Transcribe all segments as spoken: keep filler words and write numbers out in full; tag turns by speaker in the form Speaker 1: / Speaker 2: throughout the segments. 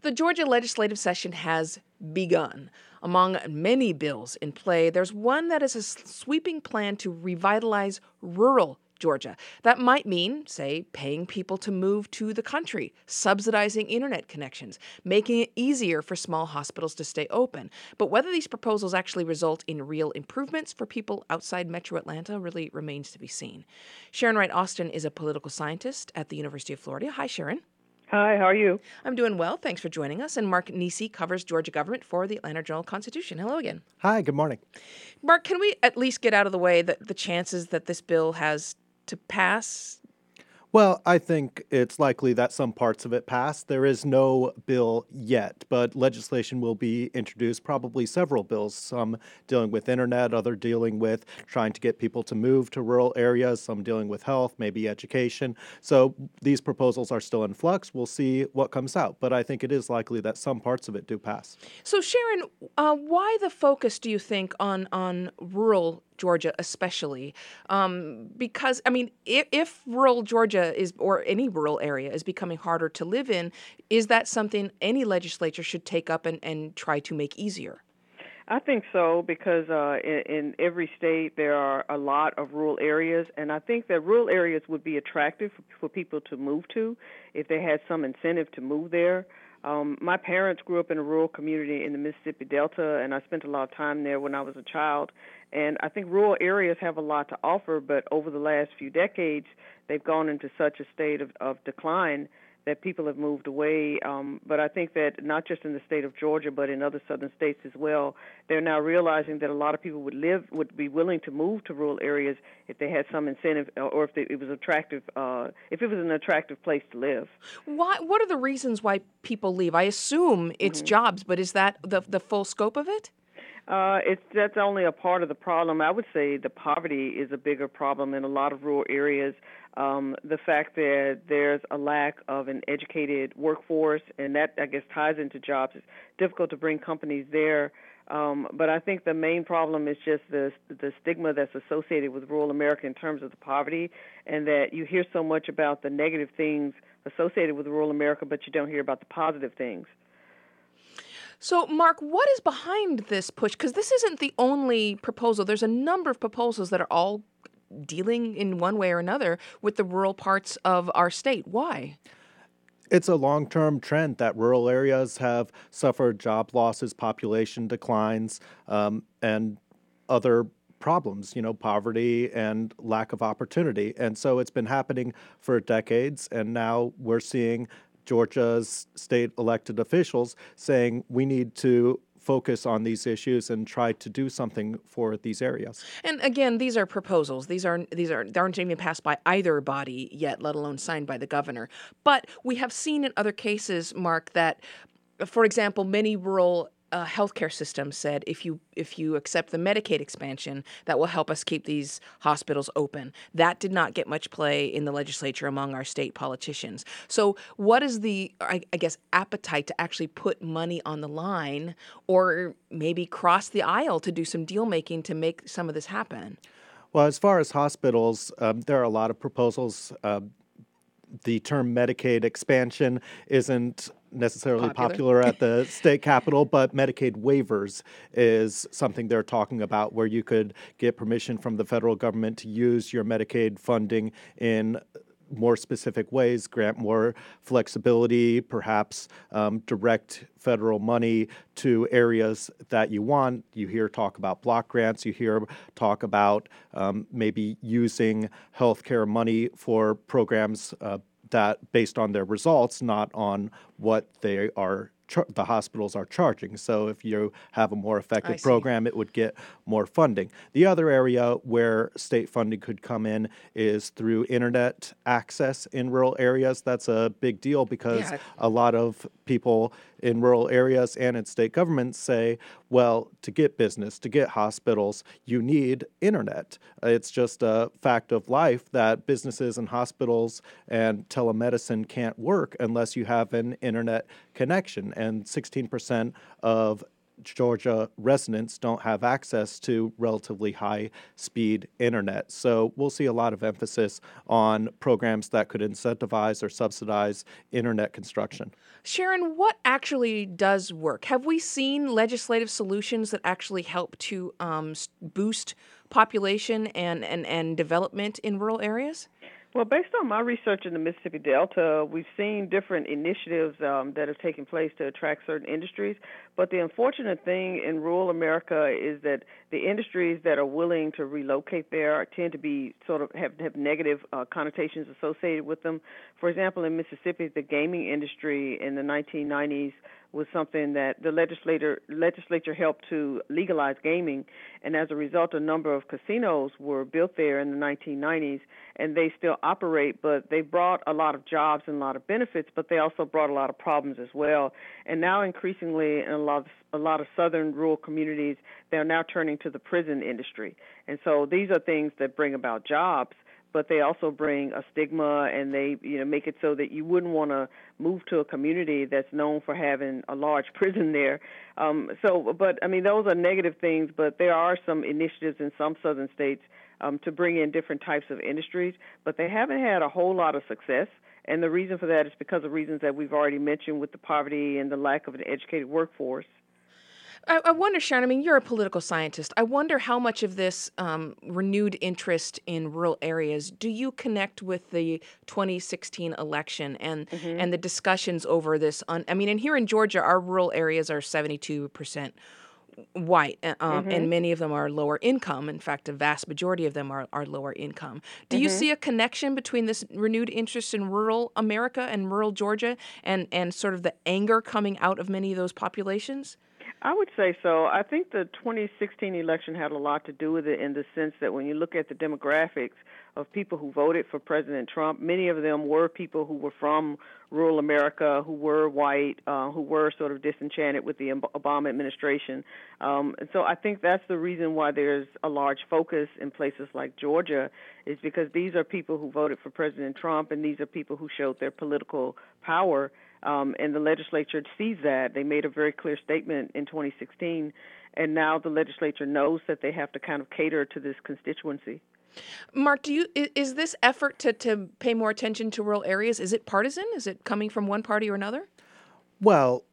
Speaker 1: The Georgia legislative session has begun. Among many bills in play, there's one that is a sweeping plan to revitalize rural Georgia. That might mean, say, paying people to move to the country, subsidizing internet connections, making it easier for small hospitals to stay open. But whether these proposals actually result in real improvements for people outside Metro Atlanta really remains to be seen. Sharon Wright Austin is a political scientist at the University of Florida. Hi, Sharon.
Speaker 2: Hi, how are you?
Speaker 1: I'm doing well. Thanks for joining us. And Mark Nisi covers Georgia government for the Atlanta Journal-Constitution. Hello again.
Speaker 3: Hi, good morning.
Speaker 1: Mark, can we at least get out of the way that the chances that this bill has to pass?
Speaker 3: Well, I think it's likely that some parts of it pass. There is no bill yet, but legislation will be introduced, probably several bills, some dealing with internet, other dealing with trying to get people to move to rural areas, some dealing with health, maybe education. So these proposals are still in flux. We'll see what comes out, but I think it is likely that some parts of it do pass.
Speaker 1: So, Sharon, uh, why the focus, do you think, on, on rural Georgia especially? Um, because, I mean, if, if rural Georgia is, or any rural area is becoming harder to live in, is that something any legislature should take up and, and try to make easier?
Speaker 2: I think so because uh, in, in every state there are a lot of rural areas, and I think that rural areas would be attractive for, for people to move to if they had some incentive to move there. Um, my parents grew up in a rural community in the Mississippi Delta, and I spent a lot of time there when I was a child. And I think rural areas have a lot to offer, but over the last few decades, they've gone into such a state of, of decline that people have moved away. Um, but I think that not just in the state of Georgia, but in other southern states as well, they're now realizing that a lot of people would live, would be willing to move to rural areas if they had some incentive, or if they, it was attractive, uh, if it was an attractive place to live.
Speaker 1: Why? What are the reasons why people leave? I assume it's
Speaker 2: Mm-hmm.
Speaker 1: jobs, but is that the the full scope of it?
Speaker 2: Uh, it's that's only a part of the problem. I would say the poverty is a bigger problem in a lot of rural areas. Um, the fact that there's a lack of an educated workforce, and that, I guess, ties into jobs. It's difficult to bring companies there. Um, but I think the main problem is just the the stigma that's associated with rural America in terms of the poverty, and that you hear so much about the negative things associated with rural America, but you don't hear about the positive things.
Speaker 1: So, Mark, what is behind this push? Because this isn't the only proposal. There's a number of proposals that are all dealing in one way or another with the rural parts of our state. Why?
Speaker 3: It's a long-term trend that rural areas have suffered job losses, population declines, um, and other problems, you know, poverty and lack of opportunity. And so it's been happening for decades, and now we're seeing Georgia's state elected officials saying we need to focus on these issues and try to do something for these areas.
Speaker 1: And again, these are proposals. These are these are they aren't even passed by either body yet, let alone signed by the governor. But we have seen in other cases, Mark, that, for example, many rural uh, healthcare systems said if you if you accept the Medicaid expansion, that will help us keep these hospitals open. That did not get much play in the legislature among our state politicians. So what is the, I, I guess, appetite to actually put money on the line, or maybe cross the aisle to do some deal making to make some of this happen?
Speaker 3: Well, as far as hospitals, um, there are a lot of proposals. Uh, the term Medicaid expansion isn't necessarily
Speaker 1: Popular.
Speaker 3: popular at the state capitol, but Medicaid waivers is something they're talking about, where you could get permission from the federal government to use your Medicaid funding in more specific ways, grant more flexibility, perhaps um, direct federal money to areas that you want. You hear talk about block grants. You hear talk about um, maybe using healthcare money for programs uh, that based on their results, not on what they are char- the hospitals are charging. So if you have a more
Speaker 1: I
Speaker 3: effective
Speaker 1: see.
Speaker 3: program, it would get more funding. The other area where state funding could come in is through internet access in rural areas. That's a big deal because
Speaker 1: Yeah.
Speaker 3: a lot of people in rural areas and in state governments say, well, to get business, to get hospitals, you need internet. It's just a fact of life that businesses and hospitals and telemedicine can't work unless you have an internet connection. And sixteen percent of Georgia residents don't have access to relatively high speed internet. So we'll see a lot of emphasis on programs that could incentivize or subsidize internet construction.
Speaker 1: Sharon, what actually does work? Have we seen legislative solutions that actually help to um, s- boost population and, and, and development in rural areas?
Speaker 2: Well, based on my research in the Mississippi Delta, we've seen different initiatives um, that have taken place to attract certain industries. But the unfortunate thing in rural America is that the industries that are willing to relocate there tend to be sort of have, have negative uh, connotations associated with them. For example, in Mississippi, the gaming industry in the nineteen nineties was something that the legislator legislature helped to legalize gaming, and as a result, a number of casinos were built there in the nineteen nineties, and they still operate, but they brought a lot of jobs and a lot of benefits, but they also brought a lot of problems as well. And now, increasingly, in a lot of, a lot of southern rural communities, they're now turning to the prison industry, and so these are things that bring about jobs, but they also bring a stigma, and they, you know, make it so that you wouldn't want to move to a community that's known for having a large prison there. Um, so, but I mean, those are negative things, but there are some initiatives in some southern states um, to bring in different types of industries, but they haven't had a whole lot of success. And the reason for that is because of reasons that we've already mentioned with the poverty and the lack of an educated workforce.
Speaker 1: I, I wonder, Sharon, I mean, you're a political scientist. I wonder how much of this um, renewed interest in rural areas do you connect with the twenty sixteen election and
Speaker 2: Mm-hmm.
Speaker 1: and the discussions over this? Un- I mean, and here in Georgia, our rural areas are seventy-two percent white, uh, um,
Speaker 2: Mm-hmm.
Speaker 1: and many of them are lower income. In fact, a vast majority of them are, are lower income. Do you
Speaker 2: Mm-hmm.
Speaker 1: see a connection between this renewed interest in rural America and rural Georgia and, and sort of the anger coming out of many of those populations?
Speaker 2: I would say so. I think the twenty sixteen election had a lot to do with it in the sense that when you look at the demographics of people who voted for President Trump, many of them were people who were from rural America, who were white, uh, who were sort of disenchanted with the Obama administration. Um, and so I think that's the reason why there's a large focus in places like Georgia, is because these are people who voted for President Trump, and these are people who showed their political power. Um, and the legislature sees that. They made a very clear statement in twenty sixteen, and now the legislature knows that they have to kind of cater to this constituency.
Speaker 1: Mark, do you i- is this effort to, to pay more attention to rural areas, is it partisan? Is it coming from one party or another?
Speaker 3: Well,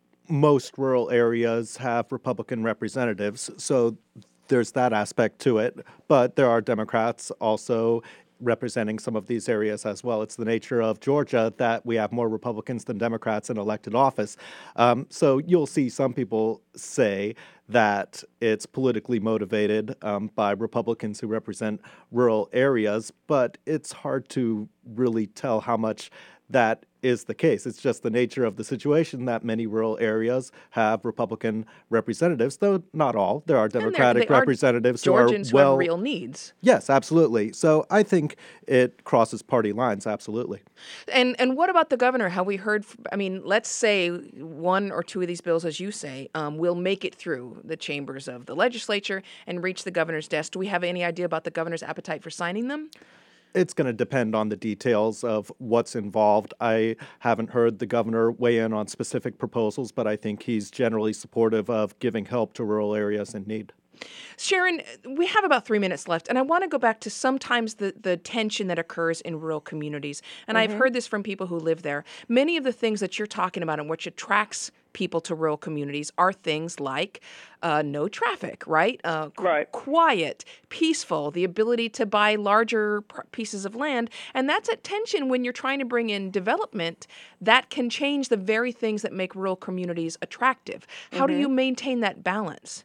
Speaker 3: most rural areas have Republican representatives, so there's that aspect to it. But there are Democrats also representing some of these areas as well. It's the nature of Georgia that we have more Republicans than Democrats in elected office. Um, so you'll see some people say that it's politically motivated um, by Republicans who represent rural areas, but it's hard to really tell how much that is the case. It's just the nature of the situation that many rural areas have Republican representatives, though not all. There are
Speaker 1: And they're-
Speaker 3: Democratic
Speaker 1: they are
Speaker 3: representatives who
Speaker 1: Georgians
Speaker 3: are
Speaker 1: who
Speaker 3: well.
Speaker 1: have real needs.
Speaker 3: Yes, absolutely. So I think it crosses party lines, absolutely.
Speaker 1: And and what about the governor? Have we heard? f- I mean, let's say one or two of these bills, as you say, um, will make it through the chambers of the legislature and reach the governor's desk. Do we have any idea about the governor's appetite for signing them?
Speaker 3: It's going to depend on the details of what's involved. I haven't heard the governor weigh in on specific proposals, but I think he's generally supportive of giving help to rural areas in need.
Speaker 1: Sharon, we have about three minutes left, and I want to go back to sometimes the, the tension that occurs in rural communities. And I've
Speaker 2: Mm-hmm.
Speaker 1: heard this from people who live there. Many of the things that you're talking about and which attracts people to rural communities are things like uh, no traffic, right? Uh, qu-
Speaker 2: Right.
Speaker 1: quiet, peaceful, the ability to buy larger pr- pieces of land. And that's at tension when you're trying to bring in development that can change the very things that make rural communities attractive. How do
Speaker 2: Mm-hmm.
Speaker 1: you maintain that balance?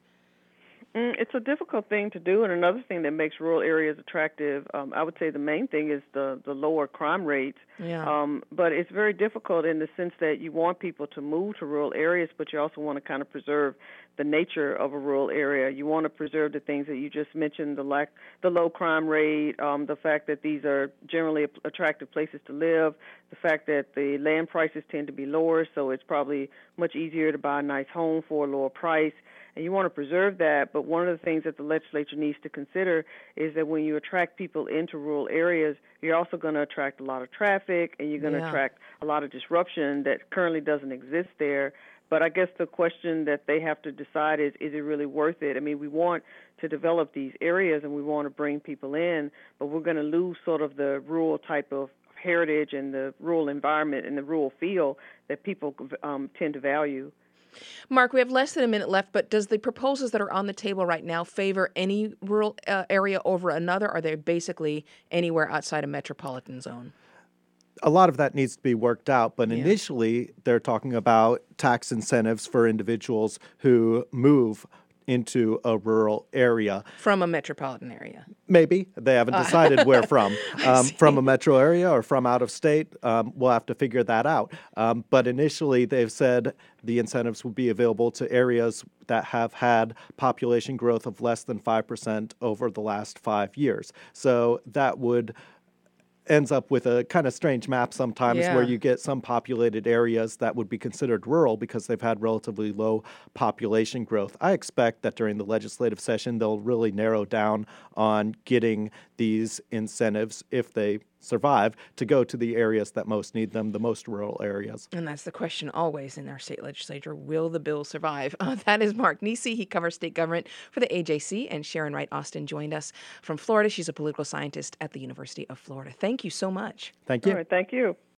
Speaker 2: Mm, it's a difficult thing to do, and another thing that makes rural areas attractive, um, I would say the main thing is the, the lower crime rates.
Speaker 1: Yeah.
Speaker 2: Um, but it's very difficult in the sense that you want people to move to rural areas, but you also want to kind of preserve the nature of a rural area. You want to preserve the things that you just mentioned, the lack, the low crime rate, um, the fact that these are generally attractive places to live, the fact that the land prices tend to be lower, so it's probably much easier to buy a nice home for a lower price. and you want to preserve that. But one of the things that the legislature needs to consider is that when you attract people into rural areas, you're also going to attract a lot of traffic, and you're going to
Speaker 1: Yeah.
Speaker 2: attract a lot of disruption that currently doesn't exist there. But I guess the question that they have to decide is, is it really worth it? I mean, we want to develop these areas and we want to bring people in, but we're going to lose sort of the rural type of heritage and the rural environment and the rural feel that people um, tend to value.
Speaker 1: Mark, we have less than a minute left, but does the proposals that are on the table right now favor any rural uh, area over another? Or are they basically anywhere outside a metropolitan zone?
Speaker 3: A lot of that needs to be worked out, but
Speaker 1: Yeah.
Speaker 3: initially they're talking about tax incentives for individuals who move into a rural area.
Speaker 1: From a metropolitan area.
Speaker 3: Maybe. They haven't decided where from. Um,
Speaker 1: see.
Speaker 3: from a metro area or from out of state. Um, we'll have to figure that out. Um, but initially, they've said the incentives will be available to areas that have had population growth of less than five percent over the last five years. So that would ends up with a kind of strange map sometimes
Speaker 1: Yeah.
Speaker 3: where you get some populated areas that would be considered rural because they've had relatively low population growth. I expect that during the legislative session, they'll really narrow down on getting these incentives, if they survive, to go to the areas that most need them, the most rural areas.
Speaker 1: And that's the question always in our state legislature. Will the bill survive? Uh, that is Mark Nisi. He covers state government for the A J C. And Sharon Wright Austin joined us from Florida. She's a political scientist at the University of Florida. Thank you so much.
Speaker 3: Thank you.
Speaker 2: All right, thank you.